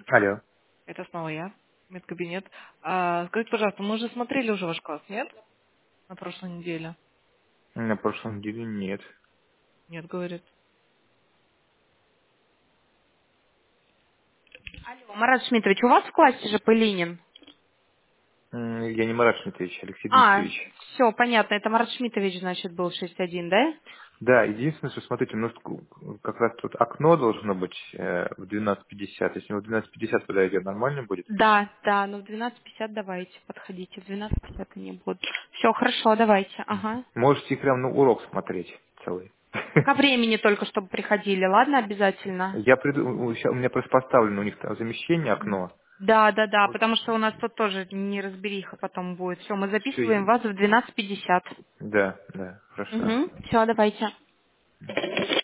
Алло. Это снова я, медкабинет. Скажите, пожалуйста, мы уже смотрели уже ваш класс, нет? На прошлой неделе. На прошлой неделе нет. Нет, говорит. Алло, Марат Шмитович, у вас в классе же Пылинин? Я не Марат Шмитович, Алексей А, Дмитриевич. все, понятно, это Марат Шмитович, значит, был 6-1, да? Да, единственное, что, смотрите, у нас как раз тут окно должно быть в 12:50. Если мы в 12:50 подойдем, нормально будет? Да, да, ну в 12:50 давайте, подходите, в 12:50 они будут. Все, хорошо, давайте, ага. Можете прям на урок смотреть целый. Ко времени только, чтобы приходили, ладно, обязательно? У меня просто поставлено у них там замещение окно. Да, да, да, Вот. потому что у нас тут тоже неразбериха потом будет. Все, мы записываем Все, вас в 12:50. да, да, хорошо. Угу, все, давайте.